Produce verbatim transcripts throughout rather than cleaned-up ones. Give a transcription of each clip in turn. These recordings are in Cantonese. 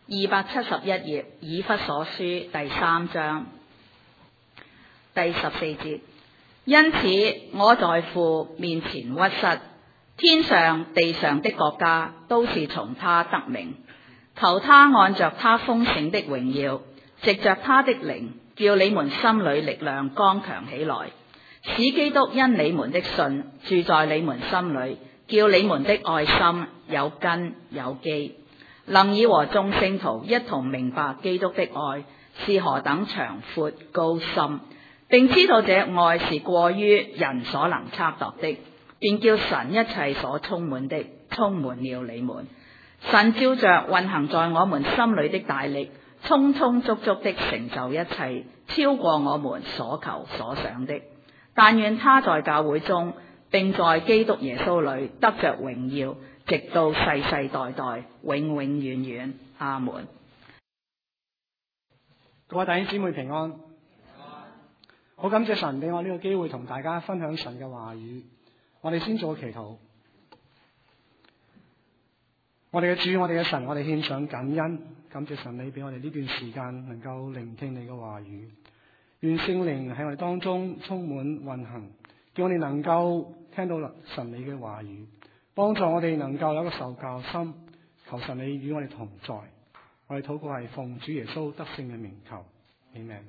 二百七十一頁，以弗所書第三章第十四節。因此我在父面前屈膝，天上地上的國家都是從他得名，求他按着他豐盛的榮耀，藉着他的靈，叫你們心裏力量剛強起來，使基督因你們的信住在你們心裏，叫你們的愛心有根有基，能以和眾聖徒一同明白基督的愛是何等長闊高深，並知道這愛是過於人所能測度的，便叫神一切所充滿的充滿了你們。神照着運行在我們心裏的大力，充充足足的成就一切，超過我們所求所想的。但願他在教會中，並在基督耶穌裏得着榮耀，直到世世代代，永永遠遠。阿門。 各位弟兄姊妹平安。好感謝神俾我呢個機會同大家分享神嘅話語。我哋先做個祈禱。我哋嘅主，我哋嘅神，我哋獻上感恩，感謝神你俾我哋呢段時間能夠聆聽你嘅話語。願聖靈喺我哋當中充滿運行，叫我哋能夠聽到神你嘅話語，幫助我哋能夠有一個受教心。求神你與我哋同在。我哋禱告係奉主耶穌得勝嘅名求。阿們。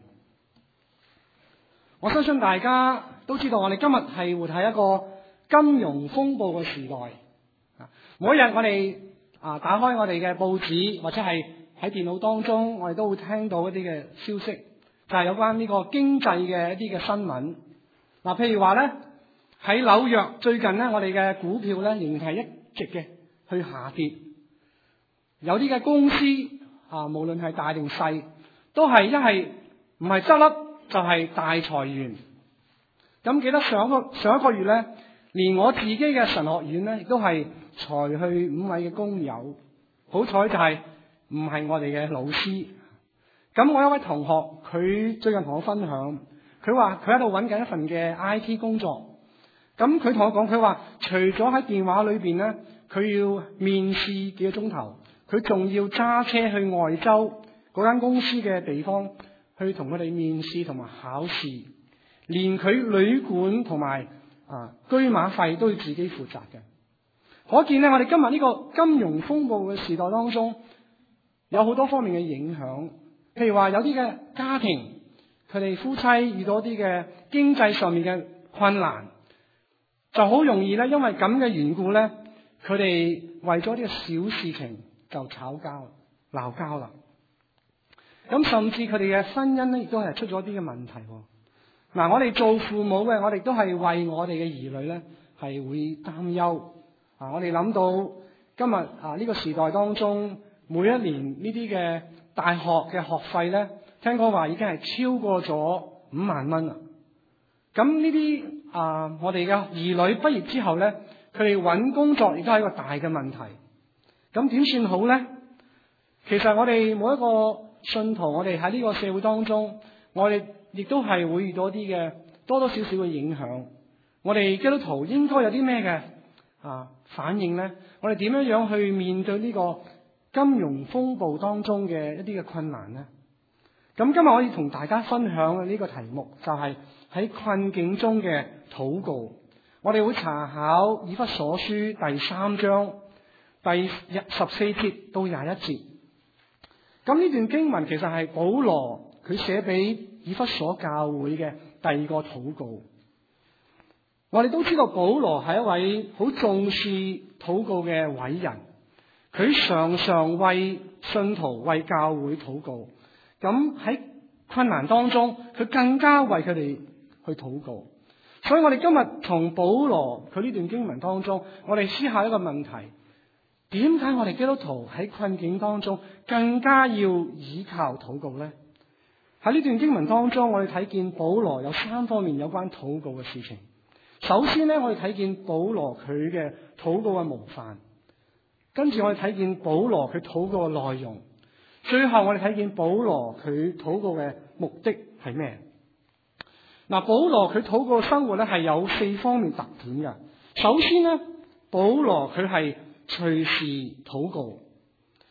我相信大家都知道，我哋今日係活喺一個金融風暴嘅時代。每一日我哋啊打開我哋嘅報紙或者係喺電腦當中，我哋都會聽到一啲嘅消息，就係有關呢個經濟嘅一啲嘅新聞。嗱，譬如話咧喺紐約最近咧，我哋嘅股票咧仍然係一直嘅去下跌。有啲嘅公司啊，無論係大定細，都係一係唔係執笠，就係大裁員。咁記得上一個上一個月咧，連我自己嘅神學院咧，亦都係裁去五位嘅工友。好彩就係唔係我哋嘅老師。咁我一位同學，佢最近同我分享，佢話佢喺度揾緊一份嘅 I T 工作。咁佢同我講，佢話除咗喺電話裏邊咧，佢要面試幾個鐘頭，佢仲要揸車去外州嗰間公司嘅地方，去同佢哋面試同埋考試，連佢旅館同埋啊居馬費都要自己負責嘅。可見咧，我哋今日呢個金融風暴嘅時代當中，有好多方面嘅影響。譬如話有啲嘅家庭，佢哋夫妻遇到啲嘅經濟上面嘅困難，就好容易咧，因為咁嘅緣故咧，佢哋為咗啲嘅小事情就吵交、鬧交啦。咁甚至佢哋嘅婚姻咧，亦都係出咗啲嘅問題。嗱，我哋做父母嘅，我哋都係為我哋嘅兒女咧，係會擔憂。啊，我哋諗到今日啊呢個時代當中，每一年呢啲嘅大學嘅學費咧，聽講話已經係超過咗五萬蚊啦。咁呢啲啊，我哋嘅兒女畢業之後咧，佢哋揾工作亦都係一個大嘅問題。咁點算好咧？其實我哋每一個信徒，我哋喺呢個社會當中，我哋亦都係會遇到啲嘅多多少少嘅影響。我哋基督徒應該有啲咩嘅啊反應咧？我哋點樣樣去面對呢個金融風暴當中嘅一啲嘅困難咧？咁今日我要同大家分享嘅呢個題目就係喺困境中嘅禱告。我哋會查考以弗所書第三章第十四節到廿一節。咁呢段經文其實係保羅佢寫俾以弗所教會嘅第二個禱告。我哋都知道保羅係一位好重視禱告嘅偉人，佢常常為信徒、為教會禱告。咁喺困難當中，佢更加為佢哋去禱告。所以我哋今日從保羅佢呢段經文當中，我哋思考一個問題：點解我哋基督徒喺困境當中更加要依靠禱告呢？喺呢段經文當中，我哋睇見保羅有三方面有關禱告嘅事情。首先呢，我哋睇見保羅佢嘅禱告嘅模範，跟住我哋睇見保羅佢禱告嘅內容，最後我哋睇見保羅佢禱告嘅目的係咩？嗱，保羅佢禱告嘅生活咧係有四方面特點嘅。首先呢，保羅佢係隨時禱告。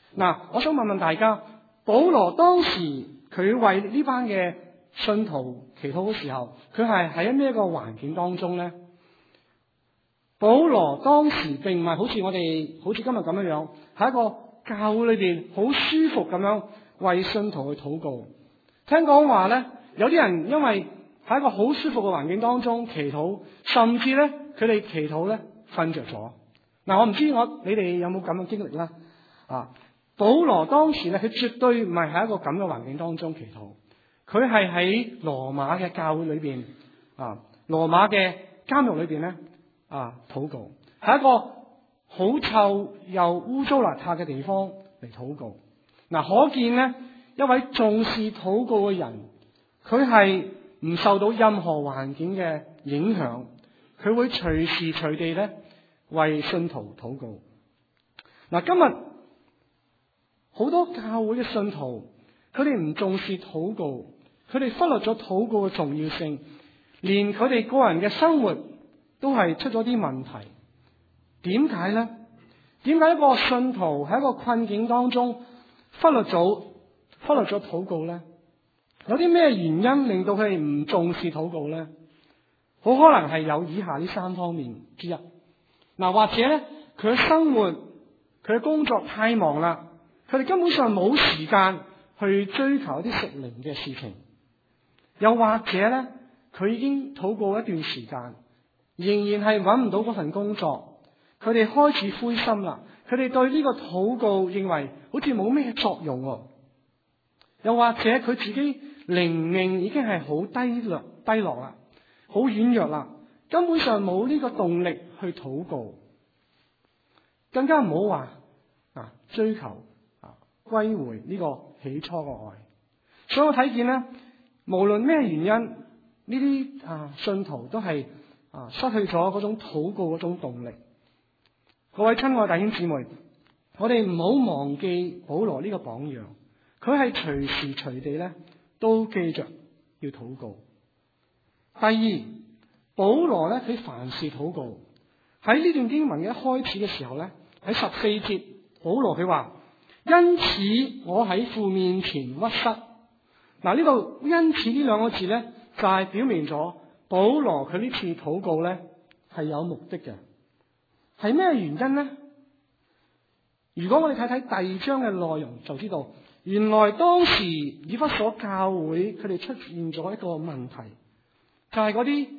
嗱，我想問問大家，保羅當時佢為呢班嘅信徒祈禱嘅時候，佢係喺咩個環境當中呢？保羅當時並唔係好似我哋好似今日咁樣樣，喺一個教會裏邊好舒服咁樣為信徒去禱告。聽講話咧，有啲人因為喺一個好舒服嘅環境當中祈禱，甚至咧佢哋祈禱咧瞓着咗。嗱，我唔知我你哋有冇咁嘅經歷啦？啊，保羅當時咧，佢絕對唔係喺一個咁嘅環境當中祈禱，佢係喺羅馬嘅教會裏邊啊，羅馬嘅監獄裏邊咧啊禱告，喺一個好臭又污糟邋遢嘅地方嚟禱告。嗱，可見咧一位重視禱告嘅人，佢係唔受到任何環境嘅影響，佢會隨時隨地咧為信徒禱告。嗱，今日好多教會嘅信徒，佢哋唔重視禱告，佢哋忽略咗禱告嘅重要性，連佢哋個人嘅生活都係出咗啲問題。點解呢？點解一個信徒喺一個困境當中忽略咗忽略咗禱告呢？有啲咩原因令到佢哋唔重視禱告呢？好可能係有以下呢三方面之一。嗱，或者咧佢嘅生活佢嘅工作太忙啦，佢哋根本上冇時間去追求一啲屬靈嘅事情。又或者咧佢已經禱告一段時間，仍然係揾唔到嗰份工作，佢哋開始灰心啦。佢哋對呢個禱告認為好似冇咩作用喎。又或者佢自己靈命已經係好低落低落啦，好軟弱啦，根本上冇呢個動力去禱告，更加唔好話啊追求啊歸回呢個起初嘅愛。所以我睇見咧，無論咩原因，呢啲啊信徒都係啊失去咗嗰種禱告嗰種動力。各位親愛弟兄姊妹，我哋唔好忘記保羅呢個榜樣，佢係隨時隨地咧都記着要禱告。第二，保羅咧佢凡事禱告。喺呢段經文嘅一開始嘅時候咧，喺十四節，保羅佢話：因此我喺父面前屈膝。嗱，呢度因此呢兩個字咧，就係表明咗保羅佢呢次禱告咧係有目的嘅。係咩原因呢？如果我哋睇睇第二章嘅內容，就知道原來當時以弗所教會佢哋出現咗一個問題，就係嗰啲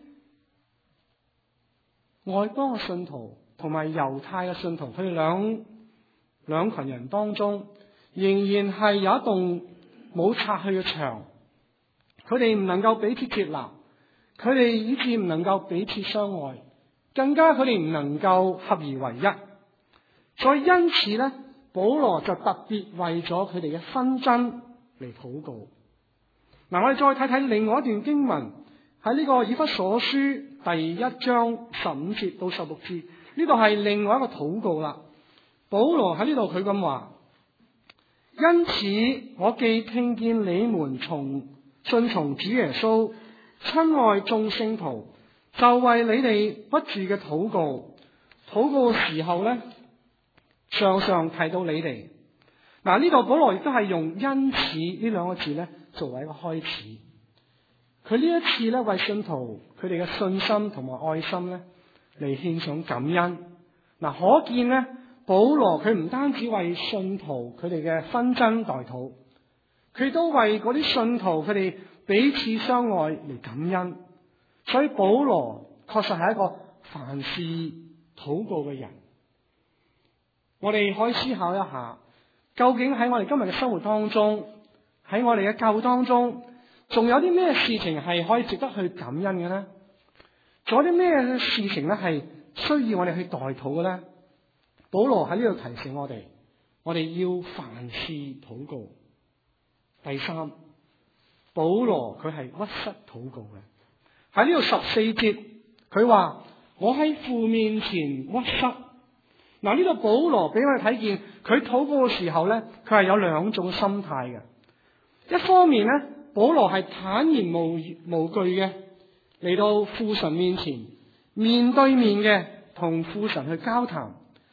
外邦嘅信徒同埋猶太嘅信徒，佢哋兩兩群人當中，仍然係有一棟冇拆去嘅牆，佢哋唔能夠彼此接納，佢哋以致唔能夠彼此相愛，更加佢哋唔能夠合而為一。所以因此咧，保羅就特別為咗佢哋嘅紛爭嚟禱告。嗱，我哋再睇睇另外一段經文，喺呢個以弗所書第一章十五節到十六節，呢度係另外一個禱告啦。保羅喺呢度佢咁話：因此我既聽見你們從信從主耶穌，親愛眾聖徒，就為你哋不住嘅禱告，禱告嘅時候咧，常常提到你哋。嗱，呢度保羅亦都係用因此呢兩個字咧作為一個開始。佢呢一次咧為信徒佢哋嘅信心同埋愛心咧嚟獻上感恩。嗱，可見咧保羅佢唔單止為信徒佢哋嘅紛爭代禱，佢都為嗰啲信徒佢哋彼此相愛嚟感恩。所以保羅確實係一個凡事禱告嘅人。我哋可以思考一下，究竟喺我哋今日嘅生活當中，喺我哋嘅教會當中，仲有啲咩事情係可以值得去感恩嘅呢？仲有啲咩事情咧係需要我哋去代禱嘅呢？保羅喺呢度提醒我哋，我哋要凡事禱告。第三，保羅佢係屈膝禱告嘅。喺呢度十四節，佢話：我喺父面前屈膝。嗱，呢度保羅俾我哋睇見，佢禱告嘅時候咧，佢係有兩種心態嘅。一方面咧，保羅係坦然無無懼嘅嚟到父神面前，面對面嘅同父神去交談，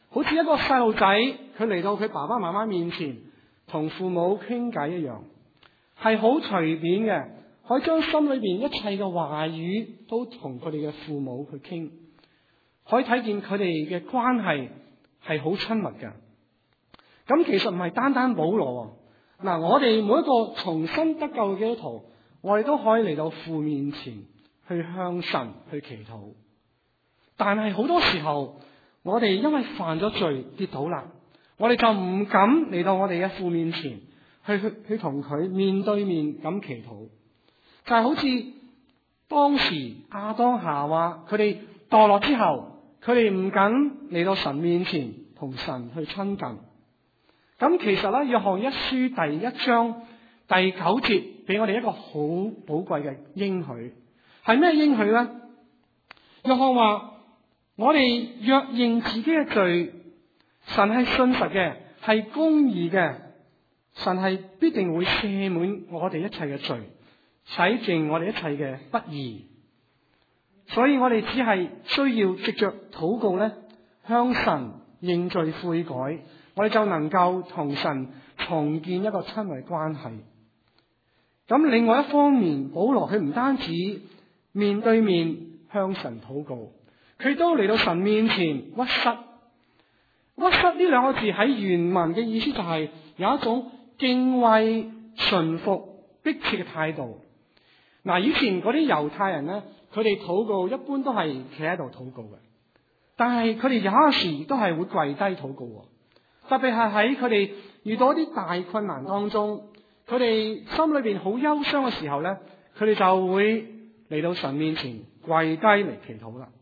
好似一個細路仔，佢嚟到佢爸爸媽媽面前，同父母傾偈一樣，係好隨便嘅，可以將心裏邊一切嘅話語都同佢哋嘅父母去傾，可以睇見佢哋嘅關係係好親密嘅。咁其實唔係單單保羅，嗱，我哋每一個重新得救嘅基督徒，我哋都可以嚟到父面前去向神去祈禱。但係好多時候，我哋因為犯咗罪跌倒啦，我哋就唔敢嚟到我哋嘅父面前去去去同佢面對面咁祈禱。就係好似當時亞當夏娃佢哋墮落之後，佢哋唔敢嚟到神面前同神去親近。咁其實咧，約翰一書第一章第九節俾我哋一個好寶貴嘅應許，係咩應許咧？約翰話：我哋若認自己嘅罪，神係信實嘅，係公義嘅，神係必定會赦免我哋一切嘅罪，洗淨我哋一切嘅不義。所以我哋只係需要藉着禱告咧，向神認罪悔改，我哋就能夠同神重建一個親密關係。咁另外一方面，保羅佢唔單止面對面向神禱告，佢都嚟到神面前屈膝。屈膝呢兩個字喺原文嘅意思就係有一種敬畏、順服、迫切嘅態度。嗱，以前嗰啲猶太人咧，佢哋禱告一般都係企喺度禱告嘅，但係佢哋有時都係會跪低禱告。特別係喺佢哋遇到一啲大困難當中，佢哋心裏邊好憂傷嘅時候咧，佢哋就會嚟到神面前跪低嚟祈禱啦。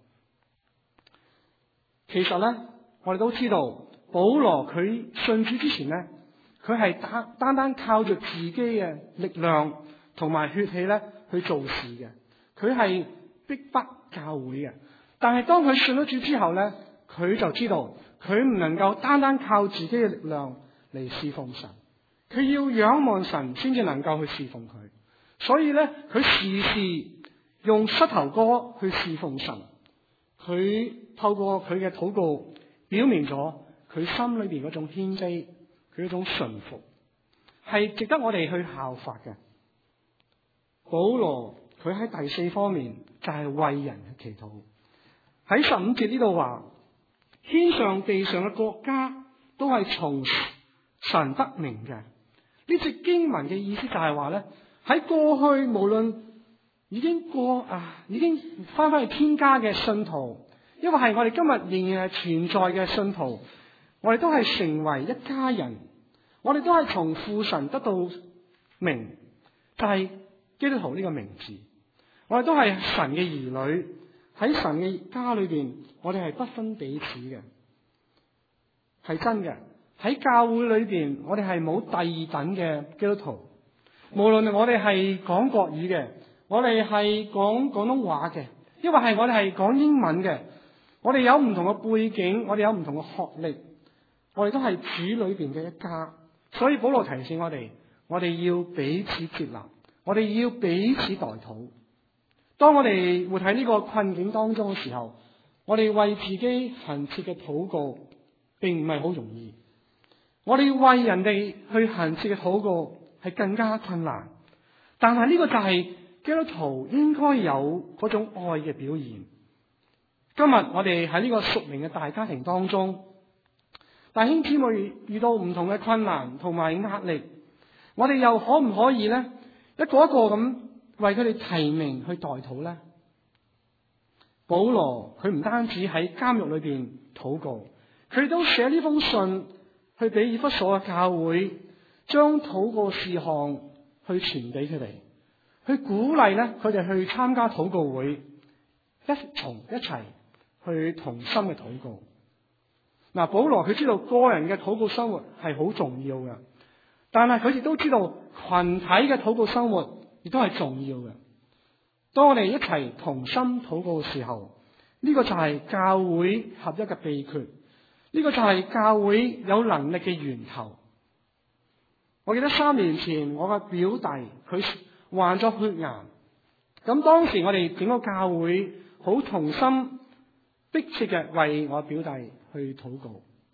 其實咧，我哋都知道保羅佢信主之前咧，佢係單單單靠住自己嘅力量同埋血氣咧去做事嘅，佢係逼迫教會嘅。但係當佢信咗主之後咧，佢就知道佢唔能夠單單靠自己嘅力量嚟侍奉神，佢要仰望神先至能夠去侍奉佢。所以咧，佢時時用膝頭哥去侍奉神。佢透過佢嘅禱告，表明咗佢心裏邊嗰種謙卑，佢嗰種順服，係值得我哋去效法嘅。保羅佢喺第四方面就係為人去祈禱。喺十五節呢度話，天上地上嘅國家都係從神得名嘅。呢節經文嘅意思就係話咧，喺過去無論已經過啊，已經翻返去天家嘅信徒，因為係我哋今日仍然係存在嘅信徒，我哋都係成為一家人，我哋都係從父神得到名，就係基督徒呢個名字。我哋都係神嘅兒女，喺神嘅家裏邊，我哋係不分彼此嘅，係真嘅。喺教會裏邊，我哋係冇第二等嘅基督徒，無論我哋係講國語嘅，我哋係講廣東話嘅，因為係我哋係講英文嘅，我哋有唔同嘅背景，我哋有唔同嘅學歷，我哋都係主裏邊嘅一家。所以保羅提醒我哋，我哋要彼此接納，我哋要彼此代禱。當我哋活喺呢個困境當中嘅時候，我哋為自己懇切嘅禱告，並唔係好容易。我哋為人哋去懇切嘅禱告係更加困難。但係呢個就係基督徒應該有嗰種愛嘅表現。今日我哋喺呢個屬靈嘅大家庭當中，弟兄姊妹遇到唔同嘅困難同埋壓力，我哋又可唔可以咧一個一個咁為佢哋提名去代禱咧？保羅佢唔單止喺監獄裏邊禱告，佢都寫呢封信去俾以弗所嘅教會，將禱告事項去傳俾佢哋，去鼓勵咧佢哋去參加禱告會，一同一齊去同心嘅禱告。嗱，保羅佢知道個人嘅禱告生活係好重要嘅，但係佢亦都知道群體嘅禱告生活亦都係重要嘅。當我哋一齊同心禱告嘅時候，呢個就係教會合一嘅秘訣，呢個就係教會有能力嘅源頭。我記得三年前我嘅表弟佢患咗血癌，咁當時我哋整個教會好同心迫切嘅為我表弟去禱告。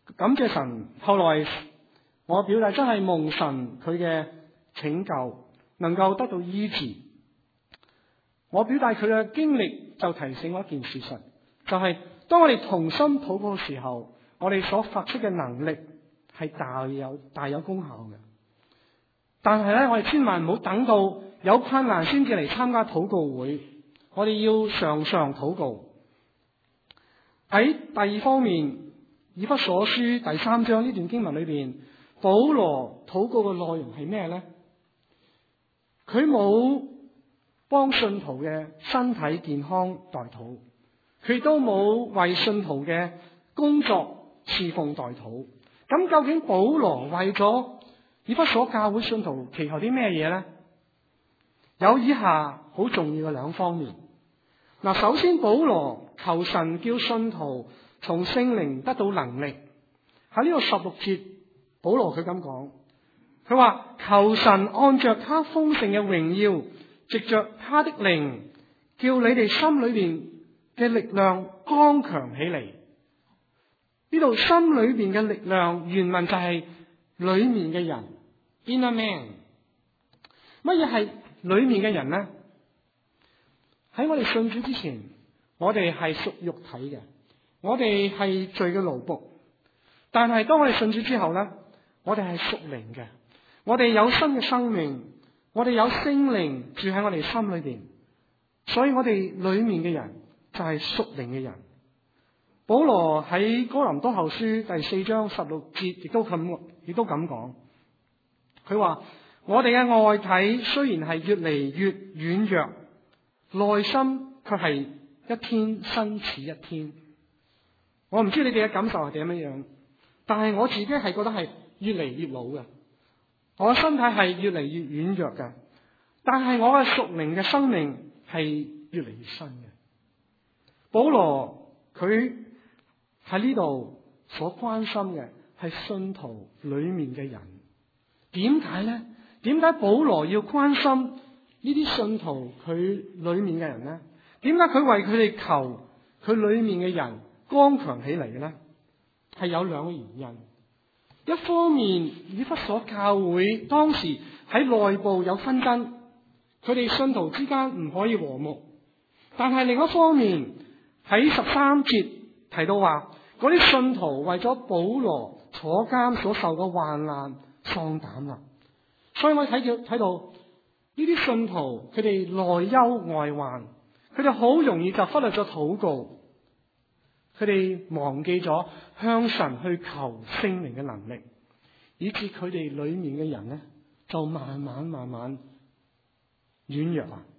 感謝神，後來我表弟真係蒙神佢嘅拯救，能夠得到醫治。我表弟佢嘅經歷就提醒我一件事實，就係、是、當我哋同心禱告嘅時候，我哋所發出嘅能力係大有大有功效嘅。但係咧，我哋千萬唔好等到有困難先至嚟參加禱告會，我哋要常常禱告。喺第二方面，以弗所書第三章呢段經文裏邊，保羅禱告嘅內容係咩呢？佢冇幫信徒嘅身體健康代禱，佢都冇為信徒嘅工作侍奉代禱。咁究竟保羅為咗以弗所教會信徒祈求啲咩嘢呢？有以下好重要嘅兩方面。嗱，首先保羅求神叫信徒從聖靈得到能力。喺呢個十六節，保羅佢咁講，佢話求神按着他豐盛嘅榮耀，藉着他的靈，叫你哋心裏邊嘅力量剛強起嚟。呢度心裏邊嘅力量，原文就係裏面嘅人 ，inner man。乜嘢係裏面嘅人呢？喺我哋信主之前，我哋係屬肉體嘅，我哋係罪嘅奴僕。但係當我哋信主之後呢，我哋係屬靈嘅，我哋有新嘅生命，我哋有聖靈住喺我哋心裏邊，所以我哋裏面嘅人就係屬靈嘅人。保羅喺哥林多後書第四章十六節亦都咁，亦都咁講，佢話我哋嘅外體雖然係越嚟越軟弱，內心卻係一天新似一天。我唔知你哋嘅感受係點樣樣，但係我自己係覺得係越嚟越老嘅，我嘅身體係越嚟越軟弱嘅，但係我嘅屬靈嘅生命係越嚟越新嘅。保羅佢喺呢度所關心嘅係信徒裏面嘅人。點解呢？點解保羅要關心呢啲信徒佢裏面嘅人呢？點解佢為佢哋求佢裏面嘅人剛強起嚟嘅呢？係有兩個原因。一方面，以弗所教會當時喺內部有紛爭，佢哋信徒之間唔可以和睦。但係另一方面，喺十三節提到話，嗰啲信徒為咗保羅坐監所受嘅患難喪膽啦。所以我睇見睇到呢啲信徒，佢哋內憂外患，佢哋好容易就忽略咗禱告，佢哋忘記咗向神去求聖靈嘅能力，以致佢哋裏面嘅人呢，就慢慢慢慢軟弱啊！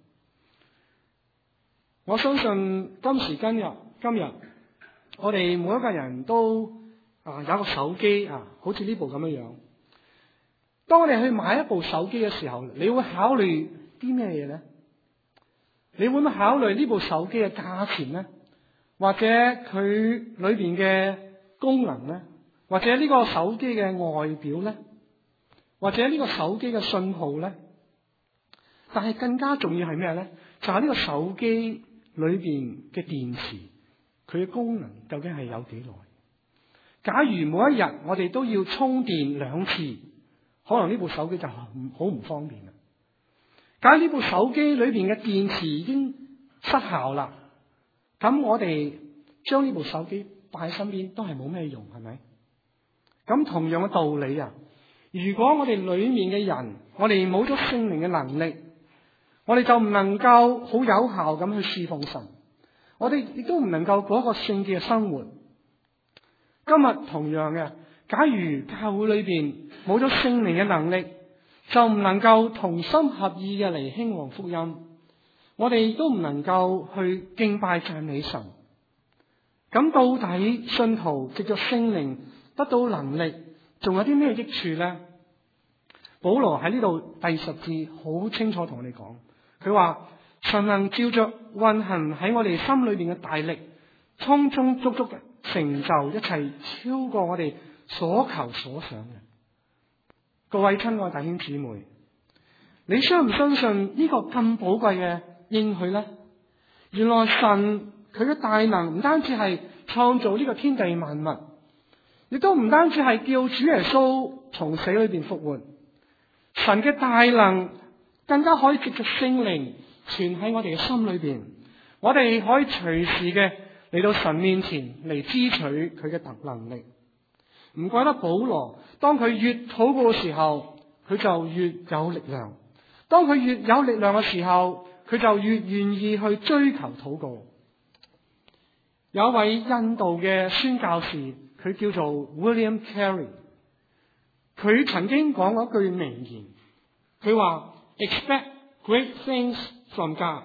我相信今時今日今日，我哋每一個人都啊有一個手機啊，好似呢部咁樣樣。當我哋去買一部手機嘅時候，你會考慮啲咩嘢呢？你會唔會考慮呢部手機嘅價錢呢？或者佢裏邊嘅功能呢？或者呢個手機嘅外表呢？或者呢個手機嘅信號呢？但係更加重要係咩呢？就係呢個手機裏邊嘅電池，佢嘅功能究竟係有幾耐？假如每一日我哋都要充電兩次，可能呢部手機就好唔方便啦。假如呢部手機裏邊嘅電池已經失效啦，咁我哋將呢部手機擺喺身邊都係冇咩用，係咪？咁同樣嘅道理啊，如果我哋裏面嘅人，我哋冇咗聖靈嘅能力，我哋就唔能夠好有效咁去侍奉神，我哋亦都唔能夠過一個聖潔嘅生活。今日同樣嘅，假如教會裏邊冇咗聖靈嘅能力，就唔能夠同心合意嘅嚟興旺福音，我哋亦都唔能夠去敬拜讚美神。咁到底信徒藉着聖靈得到能力，仲有啲咩益處呢？保羅喺呢度第十節好清楚同我哋講，佢話神能照着運行喺我哋心裏邊嘅大力，充充足足嘅成就一切，超過我哋所求所想嘅。各位親愛弟兄姊妹，你相唔相信呢個咁寶貴嘅應許呢？原來神佢嘅大能唔單止係創造呢個天地萬物， 亦都唔單止係叫主耶穌從死裏邊復活，神嘅大能更加可以藉着聖靈存喺我哋嘅心裏邊，我哋可以隨時嘅嚟到神面前嚟支取佢嘅特能力。唔怪得保羅，當佢越禱告嘅時候，佢就越有力量；當佢越有力量嘅時候，佢就越願意去追求禱告。有一位印度嘅宣教士，佢叫做 William Carey， 佢曾經講過一句名言，佢話 Expect great things from God,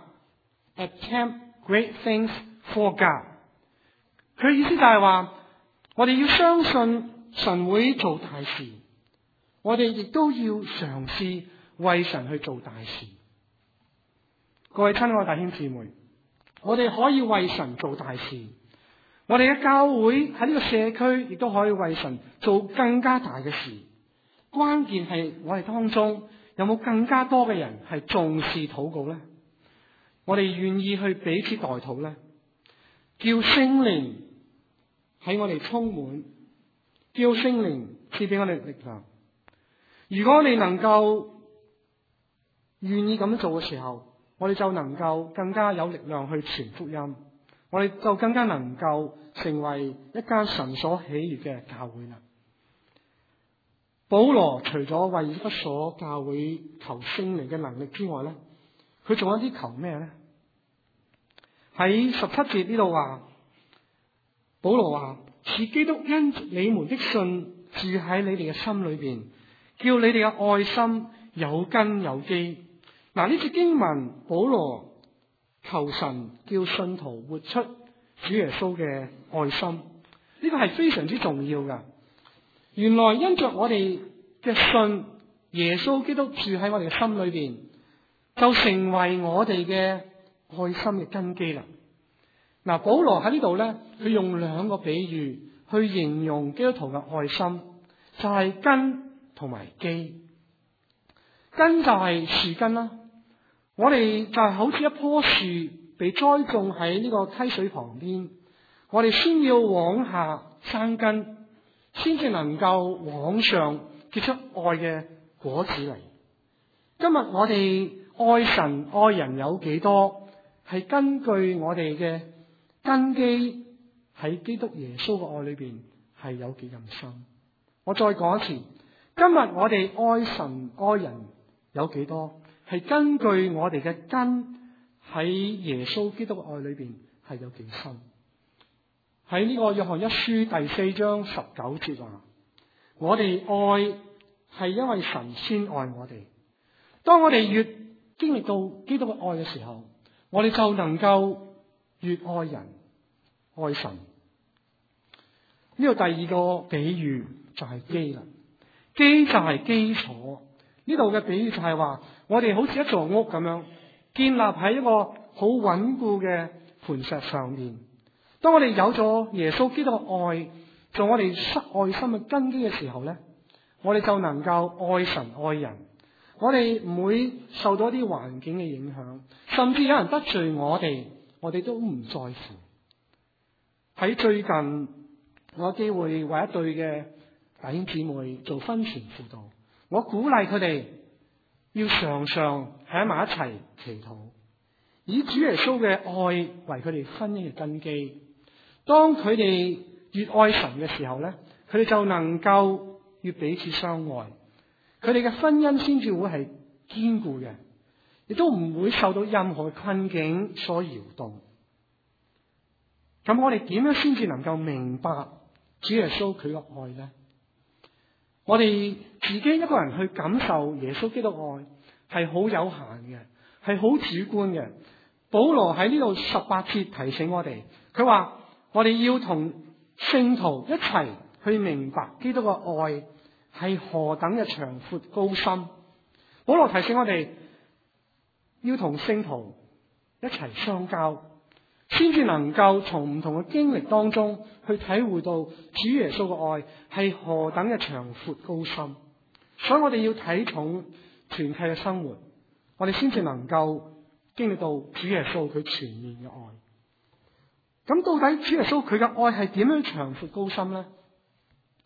attempt great things for God。 佢意思就係話，我哋要相信神會做大事，我哋亦都要嘗試為神去做大事。各位親愛弟兄姊妹，我哋可以為神做大事，我哋嘅教會喺呢個社區亦都可以為神做更加大嘅事。關鍵係我哋當中有冇更加多嘅人係重視禱告呢？我哋願意去彼此代禱呢？叫聖靈喺我哋充滿，叫聖靈賜俾我哋力量。如果你能夠願意咁樣做嘅時候，我哋就能夠更加有力量去傳福音，我哋就更加能夠成為一間神所喜悅嘅教會啦。保羅除咗為以弗所教會求聖靈嘅能力之外咧，佢仲有啲求咩咧？喺十七節呢度話，保羅話：是基督因你們的信住喺你哋嘅心裏邊，叫你哋嘅愛心有根有基。嗱，呢節經文，保羅求神叫信徒活出主耶穌嘅愛心，呢個係非常之重要噶。原來因着我哋嘅信，耶穌基督住喺我哋嘅心裏邊，就成為我哋嘅愛心嘅根基啦。嗱，保羅喺呢度咧，佢用兩個比喻去形容基督徒嘅愛心，就係根同埋基。根就係樹根啦。我哋就係好似一棵樹被栽種喺呢個溪水旁邊，我哋先要往下生根，先至能夠往上結出愛嘅果子嚟。今日我哋愛神愛人有幾多，係根據我哋嘅根基喺基督耶穌嘅愛裏邊係有幾咁深。我再講一次，今日我哋愛神愛人有幾多，係根據我哋嘅根喺耶穌基督嘅愛裏邊係有幾深。喺呢個約翰一書第四章十九節話：我哋愛係因為神先愛我哋。當我哋越經歷到基督嘅愛嘅時候，我哋就能夠越愛人愛神。呢個第二個比喻就係基啦，基就係基礎。呢度嘅比喻就係話，我哋好似一座屋咁樣，建立喺一個好穩固嘅磐石上面。當我哋有咗耶穌基督嘅愛做我哋失愛心嘅根基嘅時候咧，我哋就能夠愛神愛人。我哋唔會受到一啲環境嘅影響，甚至有人得罪我哋，我哋都唔在乎。喺最近，我有機會為一對嘅弟兄姊妹做婚前輔導。我鼓勵佢哋要常常喺埋一齊祈禱，以主耶穌嘅愛為佢哋婚姻嘅根基。當佢哋越愛神嘅時候咧，佢哋就能夠越彼此相愛，佢哋嘅婚姻先至會係堅固嘅，亦都唔會受到任何困境所搖動。咁我哋點樣先至能夠明白主耶穌佢嘅愛咧？我哋自己一個人去感受耶穌基督愛係好有限嘅，係好主觀嘅。保羅喺呢度十八節提醒我哋，佢話我哋要同聖徒一齊去明白基督嘅愛係何等嘅長闊高深。保羅提醒我哋要同聖徒一齊相交，先至能夠從唔同嘅經歷當中去體會到主耶穌嘅愛係何等嘅長闊高深。所以我哋要睇重團契嘅生活，我哋先至能夠經歷到主耶穌佢全面嘅愛。咁到底主耶穌佢嘅愛係點樣長闊高深呢？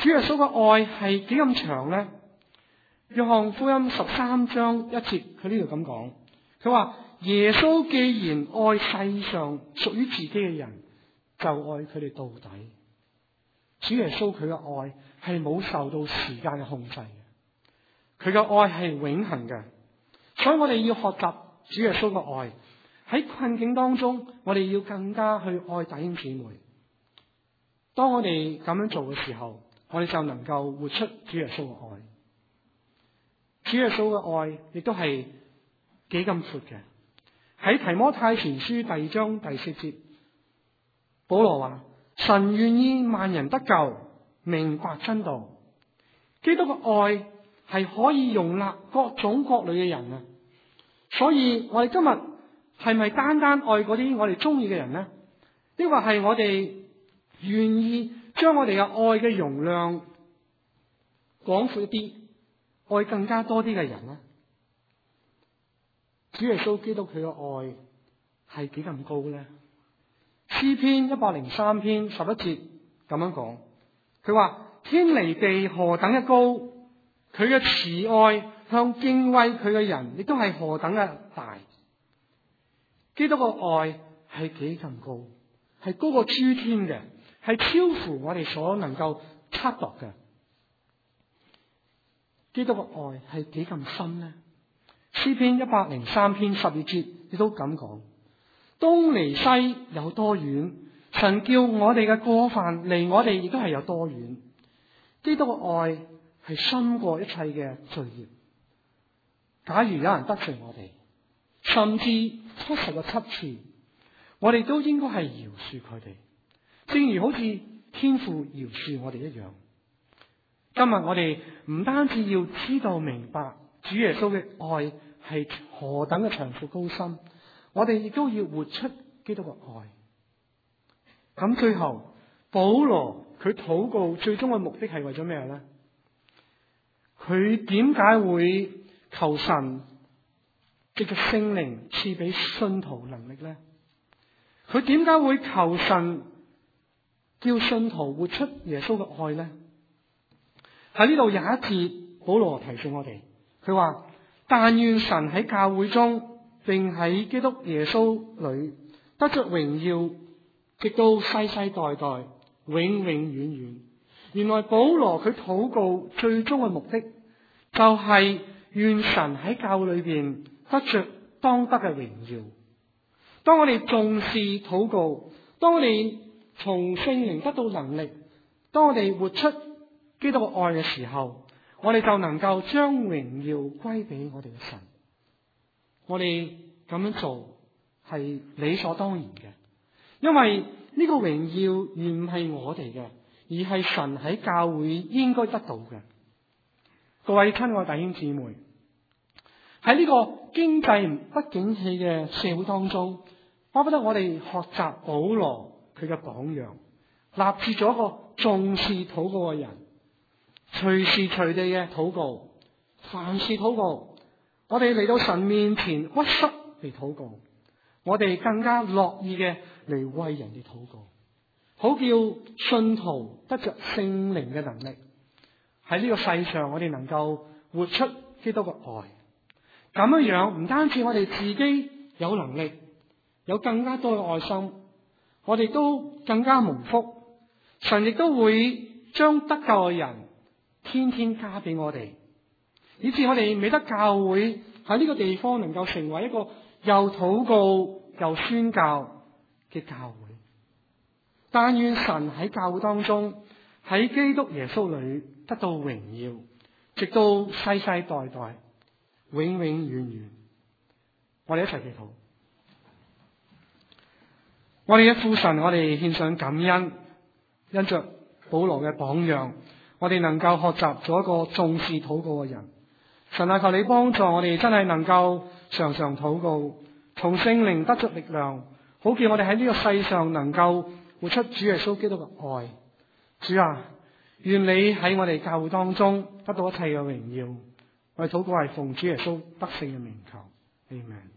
主耶穌嘅愛係幾咁長呢？約翰福音十三章一節，佢呢度咁講，佢話耶穌既然愛世上屬於自己嘅人，就愛佢哋到底。主耶穌佢嘅愛係冇受到時間嘅控制嘅，佢嘅愛係永恆嘅，所以我哋要學習主耶穌嘅愛。喺困境當中，我哋要更加去愛弟兄姊妹。當我哋咁樣做嘅時候，我哋就能夠活出主耶穌嘅愛。主耶穌嘅愛亦都係幾咁闊嘅。喺提摩太前書第二章第四節，保羅話：神願意萬人得救，明白真道。基督嘅愛係可以容納各種各類嘅人啊！所以我哋今日係咪單單愛嗰啲我哋中意嘅人呢？抑或係我哋願意將我哋嘅愛嘅容量廣闊一啲，愛更加多啲嘅人呢？主耶穌基督佢嘅愛係幾咁高呢？詩篇一百零三篇十一節咁樣講，佢話：天離地何等嘅高，佢嘅慈愛向敬畏佢嘅人亦都係何等嘅大。基督嘅愛係幾咁高，係高過諸天嘅，係超乎我哋所能夠測度嘅。基督嘅愛係幾咁深呢？詩篇一百零三篇十二節亦都咁講：東離西有多遠，神叫我哋嘅過犯離我哋亦都係有多遠。基督嘅愛係深過一切嘅罪孽。假如有人得罪我哋，甚至七十個七次，我哋都應該係饒恕佢哋，正如好似天父饒恕我哋一樣。今日我哋唔單止要知道明白主耶穌嘅愛係何等嘅長闊高深，我哋亦都要活出基督嘅愛。咁最後，保羅佢禱告最終嘅目的係為咗咩呢？佢點解會求神藉着聖靈賜俾信徒能力呢？佢點解會求神叫信徒活出耶穌嘅愛呢？喺呢度有一節，保羅提醒我哋，佢話：但願神喺教會中，並喺基督耶穌裏得着榮耀，直到世世代代，永永遠遠。原來保羅佢禱告最終嘅目的，就係願神喺教會裏邊得着當得嘅榮耀。當我哋重視禱告，當我哋從聖靈得到能力，當我哋活出基督嘅愛嘅時候，我哋就能夠將榮耀歸俾我哋嘅神。我哋咁樣做係理所當然嘅，因為呢個榮耀而唔係我哋嘅，而係神喺教會應該得到嘅。各位親愛弟兄姊妹，喺呢個經濟不景氣嘅社會當中，巴不得我哋學習保羅佢嘅榜樣，立志做一個重視禱告嘅人，隨時隨地嘅禱告，凡事禱告。我哋嚟到神面前屈膝嚟禱告，我哋更加樂意嘅嚟為人哋禱告，好叫信徒得着聖靈嘅能力，喺呢個世上我哋能夠活出基督嘅愛。咁樣樣唔單止我哋自己有能力，有更加多嘅愛心，我哋都更加蒙福。神亦都會將得救嘅人天天加俾我哋，以致我哋美德教會喺呢個地方能夠成為一個又禱告又宣教嘅教會。但願神喺教會當中，喺基督耶穌裏得到榮耀，直到世世代代，永永遠遠。我哋一齊祈禱。我哋嘅父神，我哋獻上感恩，因着保羅嘅榜樣，我哋能夠學習做一個重視禱告嘅人。神啊，求你幫助我哋，真係能夠常常禱告，從聖靈得着力量，好叫我哋喺呢個世上能夠活出主耶穌基督嘅愛。主啊，願你喺我哋教會當中得到一切嘅榮耀。我哋禱告係奉主耶穌得勝嘅名求，阿們。